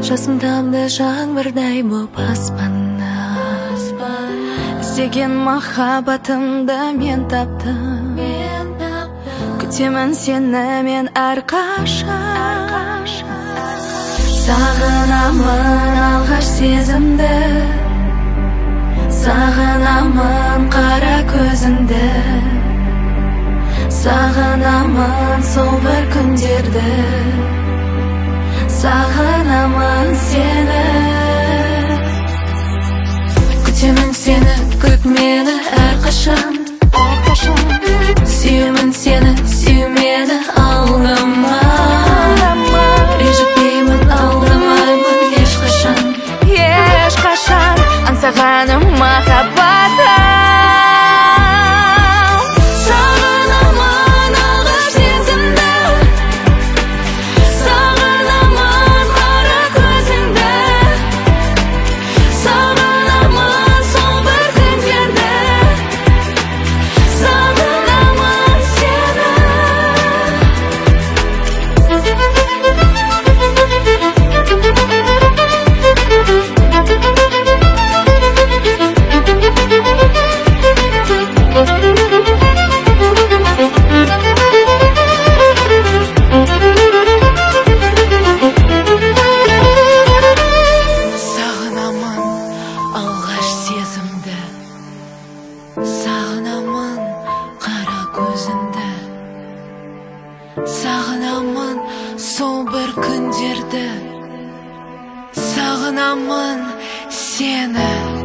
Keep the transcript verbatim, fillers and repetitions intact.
жасым тамды жаңбырдай боп аспаннан. Іздеген махаббатымды мен таптым, күтемін сені мен әрқашан. Сағынамын алғаш сезімді, сағынамын қара көзіңді, сағынамын сол бір күндерді, сағынамын сені. Күтемін сені, күт мені әрқашан. Сүйемін сені, сүй мені алдама. Ренжітпеймін, алдамаймын ешқашан, ешқашан. Аңсағаным махаббатым. Сағынамын алғаш сезімді, сағынамын қара көзіңді, сағынамын сол бір күндерді, сағынамын сені. Сағынамын алғаш сезімді, сағынамын қара көзіңді, сағынамын сол бір күндерді, сағынамын сені.